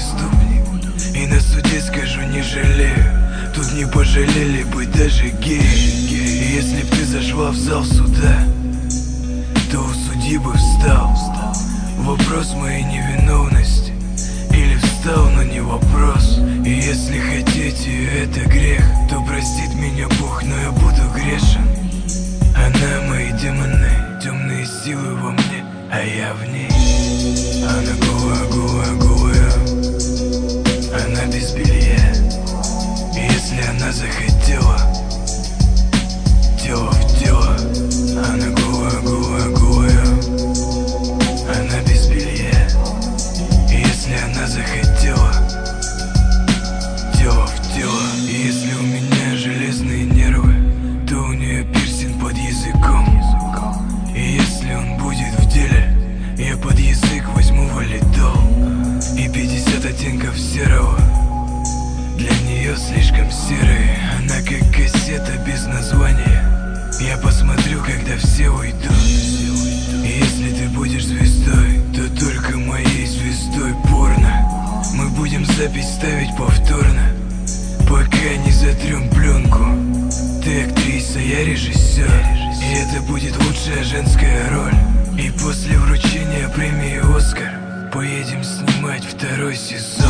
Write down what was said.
преступник, и на суде скажу не жалею. Тут не пожалели бы даже геи. И если б ты зашла в зал суда, то у судьи бы встал вопрос моей невиновности. Или встал, но не вопрос. И если хотите, это грех, то простит меня Бог, но я буду грешен. Она мои демоны, темные силы во мне, а я в ней. Она голая, голая, голая, она без белья. Если она захотела, тело в тело. Она голая, голая, голая, она без белья. Если она захотела, тело в тело. И если у меня железные нервы, то у нее пирсинг под языком. И если он будет в деле, я под язык возьму валидол. И 50 оттенков серого для нее слишком серый. Она как кассета без названия. Я посмотрю, когда все уйдут. И если ты будешь звездой, то только моей звездой порно. Мы будем запись ставить повторно, пока не затрем пленку. Ты актриса, я режиссер, и это будет лучшая женская роль. И после вручения премии «Оскар» поедем снимать второй сезон.